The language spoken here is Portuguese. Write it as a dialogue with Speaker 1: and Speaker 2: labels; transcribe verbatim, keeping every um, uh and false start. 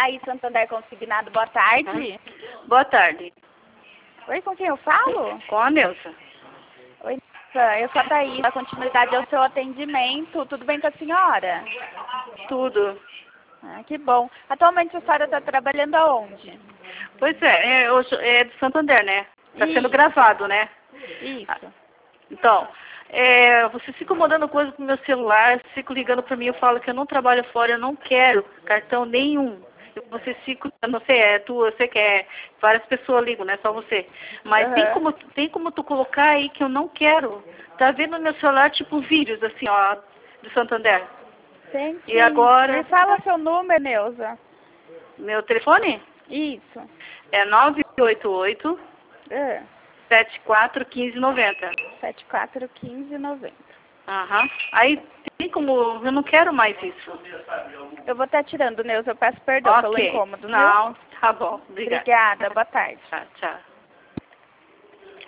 Speaker 1: Thaís Santander Consignado, boa tarde.
Speaker 2: Boa tarde.
Speaker 1: Oi, com quem eu falo?
Speaker 2: Com a Neuza.
Speaker 1: Oi, Neuza, eu sou a Thaís, da continuidade ao seu atendimento. Tudo bem com a senhora?
Speaker 2: Tudo.
Speaker 1: Ah, que bom. Atualmente a senhora está trabalhando aonde?
Speaker 2: Pois é, é, eu sou- é de Santander, né? Está sendo
Speaker 1: Isso.
Speaker 2: gravado, né?
Speaker 1: Isso.
Speaker 2: Então, é, você fica mandando coisa pro meu celular, fica ligando para mim, eu falo que eu não trabalho fora, eu não quero cartão nenhum. E você fica, eu não sei, é tu, você quer, várias pessoas ligam, não é só você. Mas tem
Speaker 1: Aham.
Speaker 2: como, tem como tu colocar aí que eu não quero. Tá vendo no meu celular tipo vírus, assim, ó, de Santander.
Speaker 1: Tem sim.
Speaker 2: E agora,
Speaker 1: Me fala seu número, Neuza.
Speaker 2: meu telefone
Speaker 1: Isso.
Speaker 2: é nove oito oito,
Speaker 1: Ah,
Speaker 2: sete quatro um cinco nove zero.
Speaker 1: sete quatro um cinco nove zero.
Speaker 2: Aham. Aí tem como, eu não quero mais isso.
Speaker 1: Eu vou estar tirando, Neuza. Eu peço perdão pelo
Speaker 2: Ok.
Speaker 1: incômodo, viu?
Speaker 2: Não, tá bom. Obrigada.
Speaker 1: Obrigada. Boa tarde.
Speaker 2: Tchau, tchau.